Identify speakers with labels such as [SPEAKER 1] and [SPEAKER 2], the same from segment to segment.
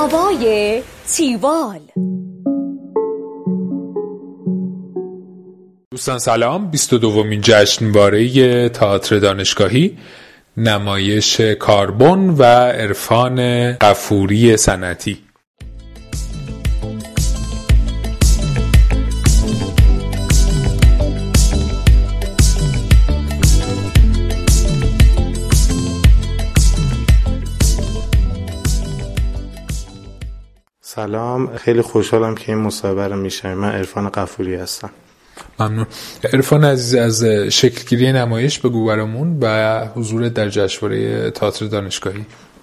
[SPEAKER 1] هوای تیوال.
[SPEAKER 2] دوستان سلام. 22مین جشنواره تئاتر دانشگاهی، نمایش کاربن و عرفان غفوری سنتی.
[SPEAKER 3] سلام، خیلی خوشحالم که این مصاحبه رو میشنوم. من عرفان غفوری هستم.
[SPEAKER 2] ممنون. عرفان عزیز، از شکلگیری نمایش بگو برامون و حضور در جشنواره تئاتر دانشگاهی.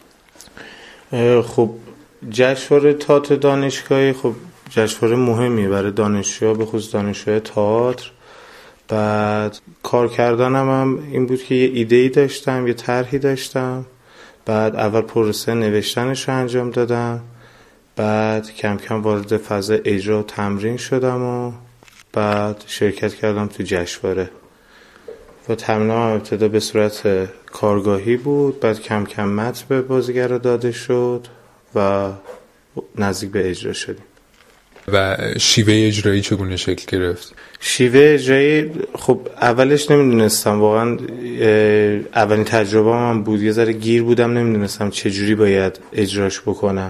[SPEAKER 3] خب جشنواره تئاتر دانشگاهی جشنواره مهمیه برای دانشجوها، به خصوص دانشجوهای تئاتر. بعد کار کردنم هم این بود که یه ایده‌ای داشتم، یه طرحی داشتم. بعد اول پروسه نوشتنش رو انجام دادم، بعد کم کم وارد فاز اجرا و تمرین شدم و بعد شرکت کردم تو جشنواره. و تمرینم ابتدا به صورت کارگاهی بود، بعد کم کم متن به بازیگرا داده شد و نزدیک به اجرا شدیم.
[SPEAKER 2] و شیوه اجرایی چگونه شکل گرفت؟
[SPEAKER 3] شیوه اجرایی اولش نمیدونستم، واقعا اولین تجربه من بود، یه ذره گیر بودم، نمیدونستم چجوری باید اجراش بکنم،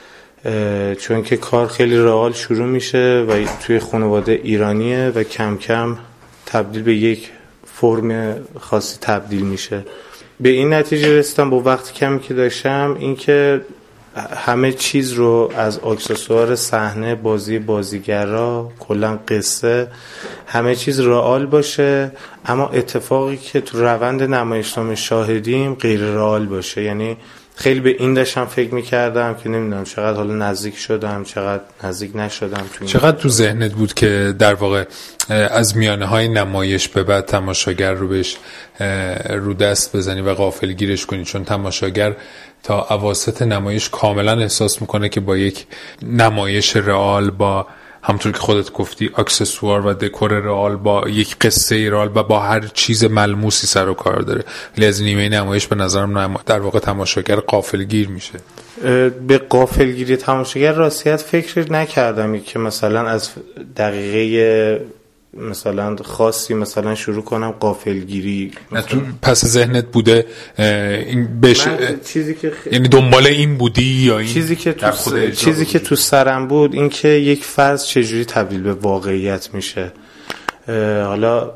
[SPEAKER 3] چون که کار خیلی رئال شروع میشه و توی خانواده ایرانیه و کم کم تبدیل به یک فرم خاصی تبدیل میشه. به این نتیجه رسیدم با وقت کمی که داشتم، این که همه چیز رو از اکسسوار صحنه، بازیگرا، کلا قصه، همه چیز رئال باشه، اما اتفاقی که تو روند نمایشنامه شاهدیم غیر رئال باشه. یعنی خیلی به این داشتم فکر میکردم که نمیدونم چقدر حالا نزدیک شدم، چقدر نزدیک نشدم.
[SPEAKER 2] چقدر تو ذهنت بود که در واقع از میانه های نمایش به بعد تماشاگر رو بهش رو دست بزنی و غافلگیرش کنی؟ چون تماشاگر تا اواسط نمایش کاملا احساس میکنه که با یک نمایش رئال، با همونطور که خودت گفتی اکسسوار و دکور رئال، با یک قصه رئال و با هر چیز ملموسی سر و کار داره. ولی از نیمه نمایش به نظرم در واقع تماشاگر غافلگیر میشه.
[SPEAKER 3] به غافلگیری تماشاگر راستیت فکر نکردم که مثلا از دقیقه مثلا خاصی مثلا شروع کنم غافلگیری.
[SPEAKER 2] تو پس ذهنت بوده این
[SPEAKER 3] چیزی که
[SPEAKER 2] یعنی دنبال این بودی یا این
[SPEAKER 3] چیزی که تو سرم بود این که یک فرض چجوری تبدیل به واقعیت میشه. حالا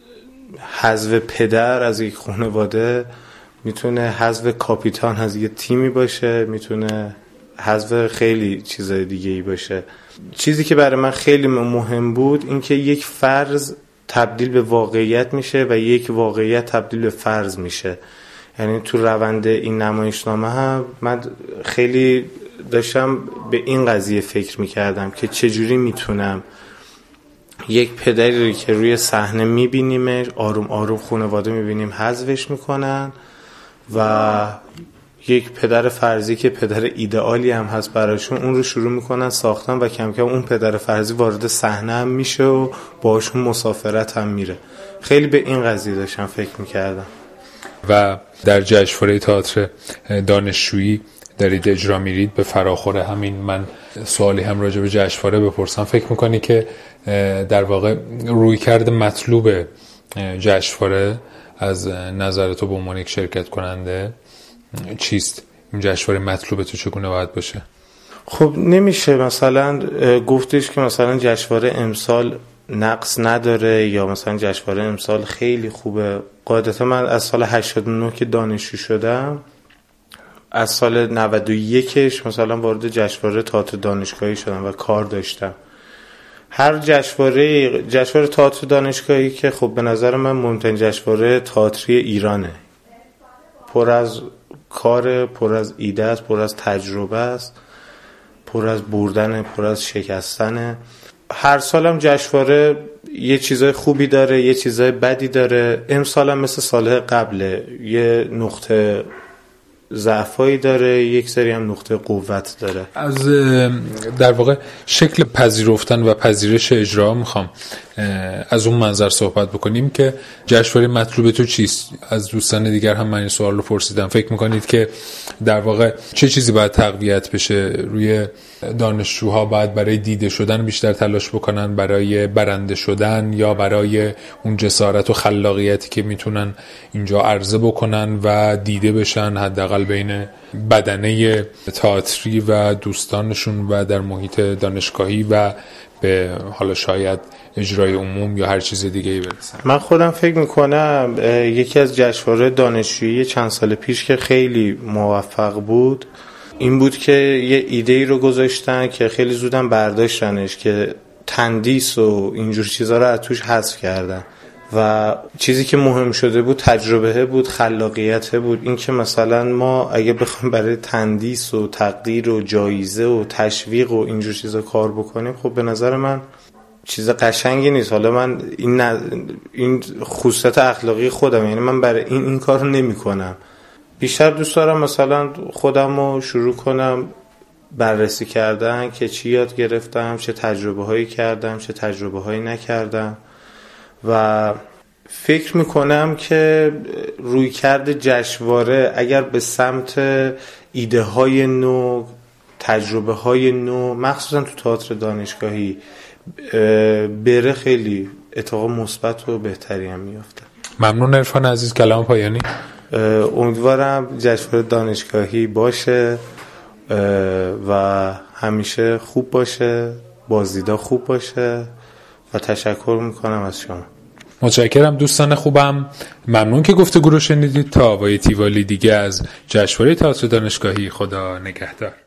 [SPEAKER 3] حذف پدر از یک خانواده میتونه حذف کاپیتان از یک تیمی باشه، میتونه حذف خیلی چیزای دیگه ای باشه. چیزی که برای من خیلی مهم بود این که یک فرض تبدیل به واقعیت میشه و یک واقعیت تبدیل به فرض میشه. یعنی تو روند این نمایشنامه هم من خیلی داشتم به این قضیه فکر میکردم که چجوری میتونم یک پدری که روی صحنه میبینیمش، آروم آروم خانواده میبینیم حذفش میکنن و یک پدر فرضی که پدر ایدئالی هم هست براشون، اون رو شروع میکنن ساختن و کم کم اون پدر فرضی وارد صحنه هم میشه و باشون مسافرت هم میره. خیلی به این قضیه داشتم فکر میکردم.
[SPEAKER 2] و در جشنواره تئاتر دانشجویی دارید اجرا میرید، به فراخور همین من سوالی هم راجع به جشنواره بپرسم. فکر میکنی که در واقع رویکرد مطلوب جشنواره از نظر تو به عنوان یک شرکت کننده چیست؟ این جشنواره مطلوب تو چگونه باید باشه؟
[SPEAKER 3] نمیشه مثلا گفتش که مثلا جشنواره امسال نقص نداره یا مثلا جشنواره امسال خیلی خوبه. قاعدتا من از سال 89 که دانشجو شدم، از سال 91ش مثلا وارد جشنواره تئاتر دانشگاهی شدم و کار داشتم. هر جشنواره تئاتر دانشگاهی که به نظر من مهمترین جشنواره تئاتری ایرانه، پر از کار، پر از ایده است، پر از تجربه است، پر از بردن، پر از شکستن. هر سالم جشنواره یه چیزای خوبی داره، یه چیزای بدی داره. امسال هم مثل سال قبله یه نقطه ضعفایی داره، یک سری هم نقطه قوت داره.
[SPEAKER 2] از در واقع شکل پذیرفتن و پذیرش اجرا میخوام از اون منظر صحبت بکنیم که جشنواره مطلوب تو چیست. از دوستان دیگر هم من این سوال رو پرسیدم. فکر میکنید که در واقع چه چیزی باید تقویت بشه؟ روی دانشجوها باید برای دیده شدن بیشتر تلاش بکنن، برای برنده شدن، یا برای اون جسارت و خلاقیتی که میتونن اینجا عرضه بکنن و دیده بشن حداقل بین بدنه تئاتری و دوستانشون و در محیط دانشگاهی و به حالا شاید اجرای عموم یا هر چیز دیگه‌ای برسن؟
[SPEAKER 3] من خودم فکر میکنم یکی از جشنواره دانشجویی چند سال پیش که خیلی موفق بود این بود که یه ایده‌ای رو گذاشتن که خیلی زودم برداشتنش، که تندیس و اینجور چیزا رو از توش حذف کردن و چیزی که مهم شده بود تجربه بود، خلاقیت بود. این که مثلا ما اگه بخوایم برای تندیس و تقدیر و جایزه و تشویق و اینجور چیزا کار بکنیم، خب به نظر من چیز قشنگی نیست. حالا من این خصوصیت اخلاقی خودم، یعنی من برای این کار رو نمی کنم. بیشتر دوست دارم مثلا خودم رو شروع کنم بررسی کردن که چی یاد گرفتم، چه تجربه هایی کردم، چه تجربه هایی نکردم و فکر میکنم که رویکرد جشنواره اگر به سمت ایده های نو، تجربه های نو، مخصوصا تو تئاتر دانشگاهی بره، خیلی اتفاق مثبت و بهتری هم میفته.
[SPEAKER 2] ممنون عرفان عزیز. کلام پایانی؟
[SPEAKER 3] امیدوارم جشنواره دانشگاهی باشه و همیشه خوب باشه، بازدیدا خوب باشه و تشکر میکنم از شما.
[SPEAKER 2] متشکرم دوستان خوبم. ممنون که گفتگو رو شنیدید. تا وای تیوالی دیگه از جشنواره تئاتر دانشگاهی. خدا نگهدار.